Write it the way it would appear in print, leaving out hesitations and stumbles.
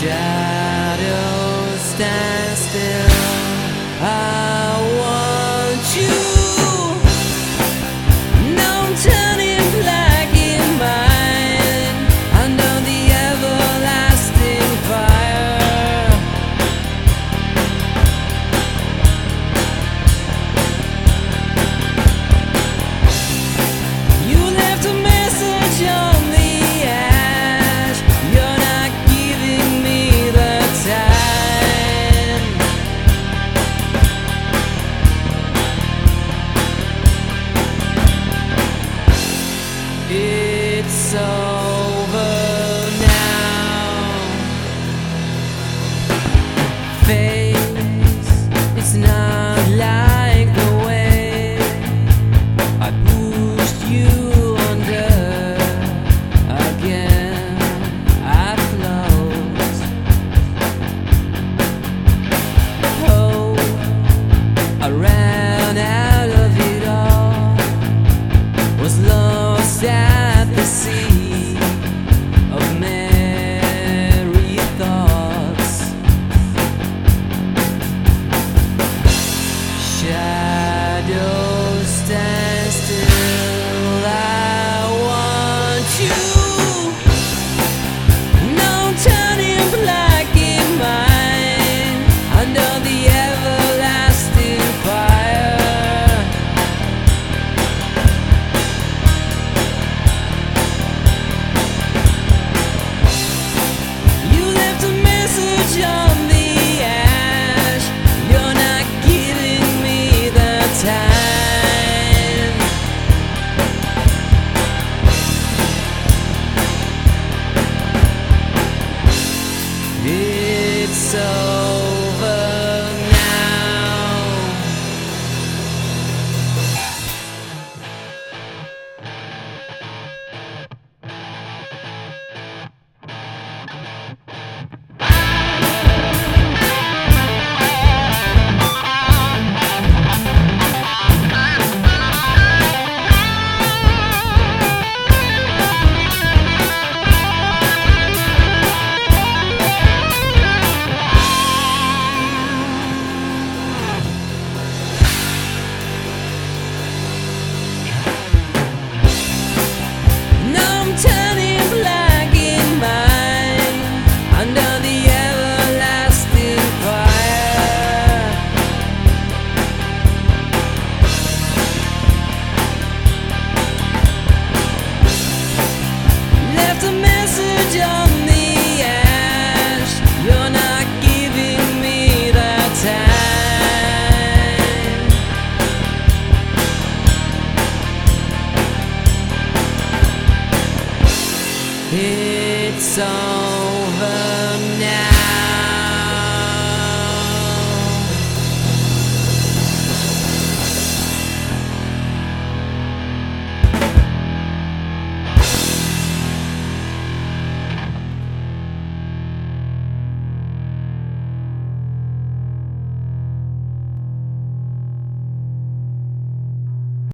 Shadows stand still. I want you. No turning black in mine under the everlasting fire. You left a message on the ash. You're not giving me the time. It's over now. Face, it's not like the way I pushed you under. Again, I float. Oh, I ran out of it all. Was lost at the sea of merry thoughts. Shadows stand still. I want you. No turning black in mine under the everlasting fire. You left a message on the ash. You're not giving me the time. It's over now. No turning black in mine under the everlasting fire. Left a message on the ash. You're not giving me the time. It's on.